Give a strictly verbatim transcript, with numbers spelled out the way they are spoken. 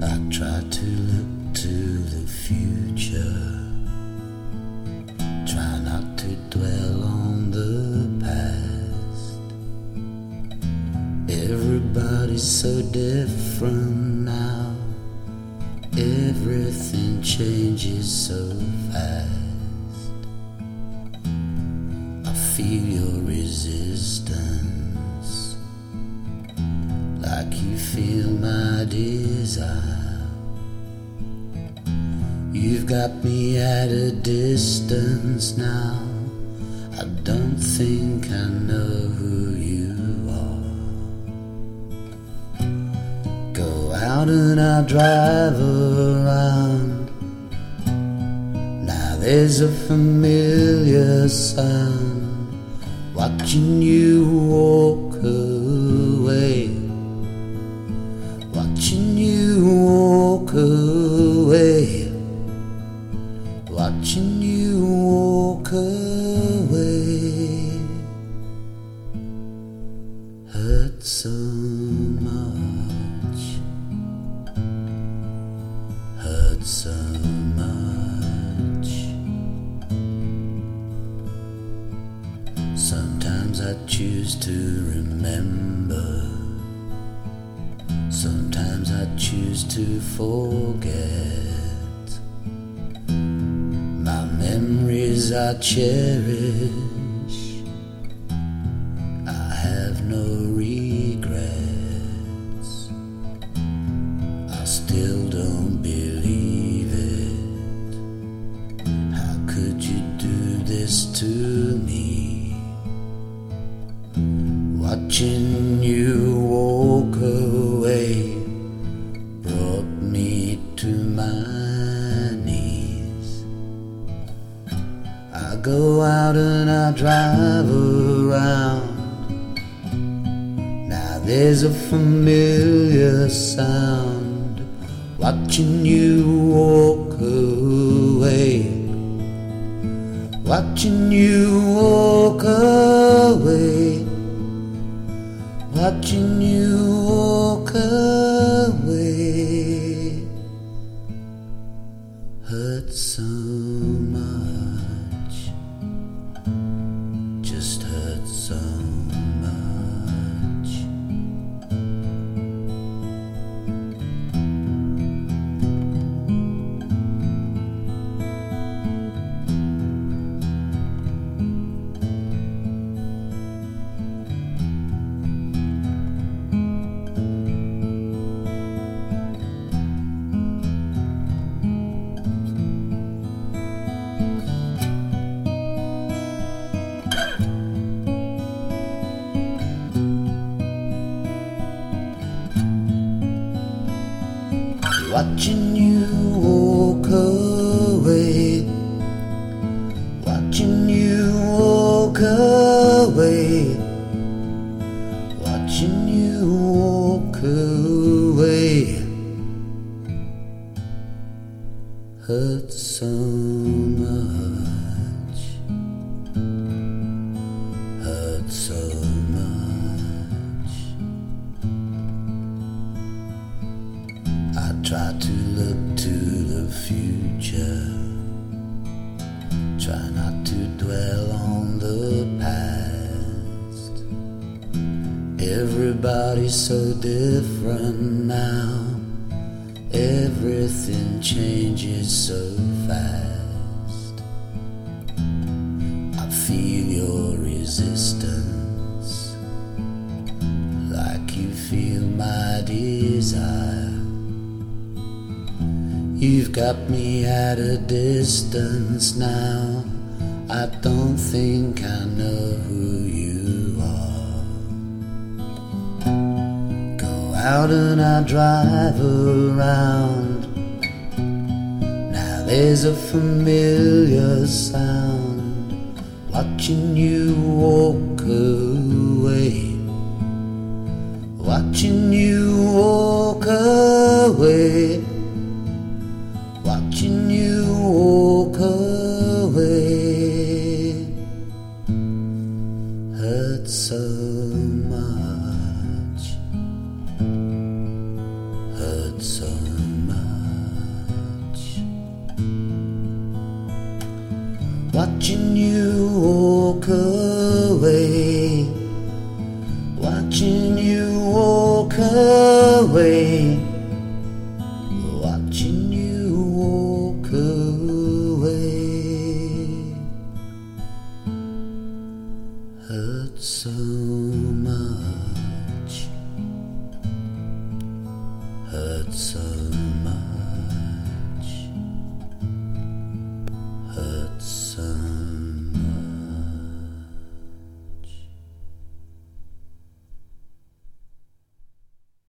I try to look to the future, try not to dwell on the past. Everybody's so different now, everything changes so fast. I feel your resistance, like you feel my desire. You've got me at a distance now, I don't think I know who you are. Go out and I'll drive around, now there's a familiar sound, watching you walk away, watching you walk away, watching you walk away. Hurt so much, hurt so much. Sometimes I choose to remember, sometimes I choose to forget. My memories I cherish, I have no regrets. I still don't believe it. How could you do this to me? Watching you walk away brought me to my knees. I go out and I drive around, now there's a familiar sound, watching you walk away, watching you walk away, watching you walk away. Hurt so much, just hurt so much. Watching you walk away, watching you walk away, watching you walk away. Hurt so much, hurt so much. I try to look to the future, try not to dwell on the past. Everybody's so different now, everything changes so fast. I feel your resistance, like you feel my desire. You've got me at a distance now, I don't think I know who you are. Go out and I drive around, now there's a familiar sound, watching you walk away, watching you walk away, watching you walk away. Hurt so much, hurt so much. watching you walk away, watching you walk away, watching you walk away. Hurt so